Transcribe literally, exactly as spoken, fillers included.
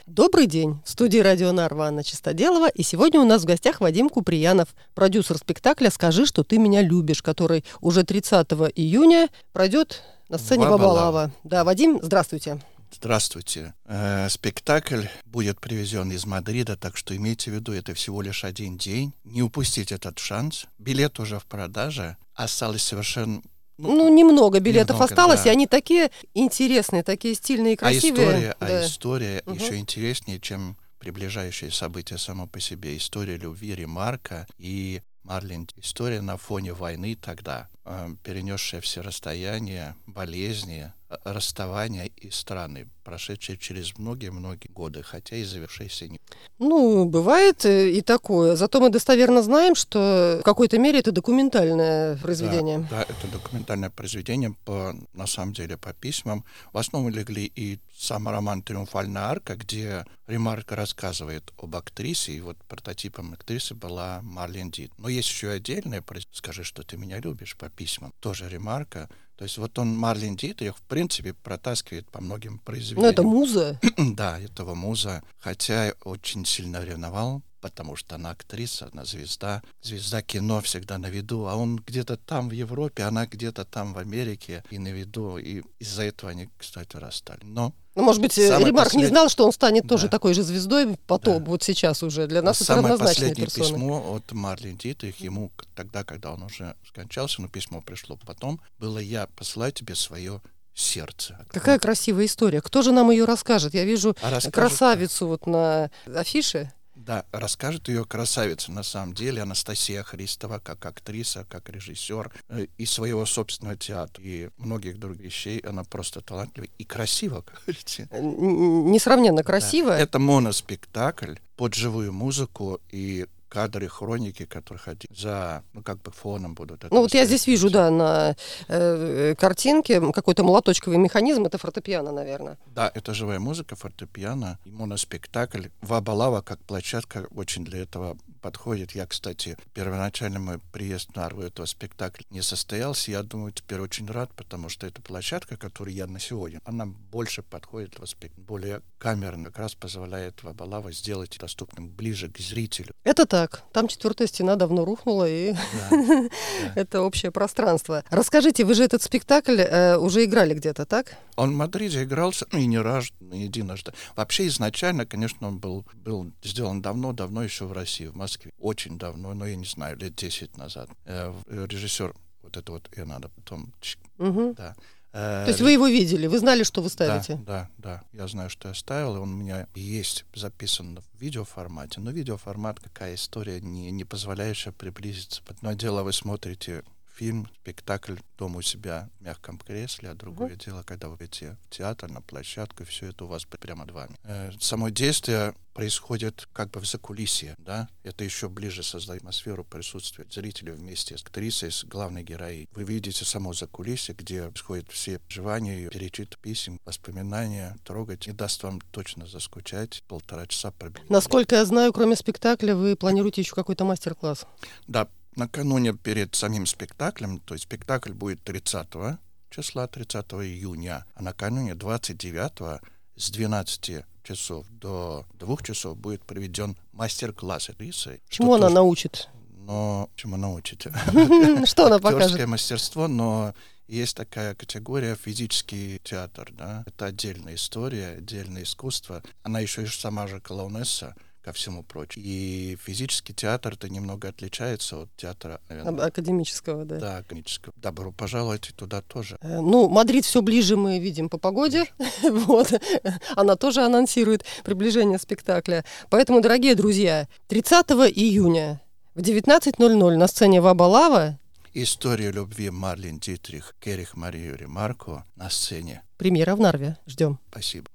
Добрый день! В студии радио Нарва Анна Чистоделова, и сегодня у нас в гостях Вадим Куприянов, продюсер спектакля «Скажи, что ты меня любишь», который уже тридцатого июня пройдет на сцене Вабалава. Да, Вадим, здравствуйте. Здравствуйте. Э, спектакль будет привезен из Мадрида, так что имейте в виду, это всего лишь один день. Не упустите этот шанс. Билет уже в продаже. Осталось совершенно... Ну, ну, немного билетов немного, осталось, да. и они такие интересные, такие стильные и красивые. А история, да. а история Угу. еще интереснее, чем приближающее событие само по себе. История любви Ремарка и Марлен. История на фоне войны тогда, э, перенесшая все расстояния, болезни, расставания и страны, прошедшие через многие-многие годы, хотя и завершившиеся не... Ну, бывает и такое. Зато мы достоверно знаем, что в какой-то мере это документальное произведение. Да, да, это документальное произведение, по, на самом деле, по письмам. В основу легли и сам роман «Триумфальная арка», где Ремарк рассказывает об актрисе, и вот прототипом актрисы была Марлен Дит. Но есть еще отдельное «Скажи, что ты меня любишь» по письмам, тоже Ремарка. То есть вот он Марлен Дитрих, в принципе, протаскивает по многим произведениям. Ну, это муза. Да, этого муза. Хотя очень сильно ревновал, потому что она актриса, она звезда. Звезда кино всегда на виду, а он где-то там в Европе, она где-то там в Америке и на виду. И из-за этого они, кстати, расстали. Но Ну, может быть, самое Ремарк послед... не знал, что он станет да. тоже такой же звездой потом, да. вот сейчас уже. Для нас а это самое равнозначные последнее персоны. письмо от Марлен Дитрих ему тогда, когда он уже скончался, но письмо пришло потом, было: «Я посылаю тебе свое сердце». Какая красивая история. Кто же нам ее расскажет? Я вижу А расскажет... красавицу вот на афише. Да, расскажет ее красавица, на самом деле, Анастасия Христова, как актриса, как режиссер, э, и своего собственного театра, и многих других вещей. Она просто талантлива и красива, как говорите. Несравненно красивая. Да. Это моноспектакль под живую музыку и кадры хроники, которых за, ну, как бы фоном будут. Ну, вот я здесь вижу, да, на э, картинке какой-то молоточковый механизм, это фортепиано, наверное. Да, это живая музыка, фортепиано и моноспектакль. Вабалава как площадка очень для этого подходит. Я, кстати, первоначально мой приезд в Нарву этого спектакля не состоялся. Я думаю, теперь очень рад, потому что эта площадка, которую я на сегодня, она больше подходит в аспект, более камерно, как раз позволяет Вабалава сделать доступным ближе к зрителю. Это так. Там четвертая стена давно рухнула, и Да, да. это общее пространство. Расскажите, вы же этот спектакль э, уже играли где-то, так? Он в Мадриде игрался, ну и не раз, не единожды. Вообще изначально, конечно, он был, был сделан давно-давно еще в России, в Москве. Очень давно, но я не знаю, лет десять назад. Э, режиссер, вот это вот, я надо потом... Угу. Да. То есть вы его видели, вы знали, что вы ставите? Да, да, да. Я знаю, что я ставил, и он у меня есть записан в видеоформате. Но видеоформат, какая история, не, не позволяющая приблизиться. Одно дело, вы смотрите фильм, спектакль дома у себя в мягком кресле, а другое uh-huh. дело, когда вы идете в театр, на площадку, и все это у вас прямо под вами. Э, само действие происходит как бы в закулисье, да? Это еще ближе создает атмосферу присутствия зрителей вместе с актрисой, с главной героиней. Вы видите само закулисье, где происходят все переживания, перечит писем, воспоминания, трогать, и даст вам точно заскучать полтора часа. Насколько я знаю, кроме спектакля, вы планируете еще какой-то мастер-класс? Да. Накануне перед самим спектаклем, то есть спектакль будет тридцатого числа, тридцатого июня, а накануне двадцать девятого с двенадцати часов до двух часов будет проведен мастер-класс актрисы. Чему она тоже... научит? Но чему научит? Что она покажет? Актерское мастерство, но есть такая категория физический театр, да? Это отдельная история, отдельное искусство. Она еще и сама же клоунесса, ко всему прочему. И физический театр это немного отличается от театра, наверное, академического, да. Да, академического. Добро пожаловать туда тоже. Ну, Мадрид все ближе мы видим по погоде. Вот. Она тоже анонсирует приближение спектакля. Поэтому, дорогие друзья, тридцатого июня в девятнадцать ноль ноль на сцене Вабалава История любви Марлен Дитрих к Эрих Марию Ремарку на сцене. Премьера в Нарве. Ждем. Спасибо.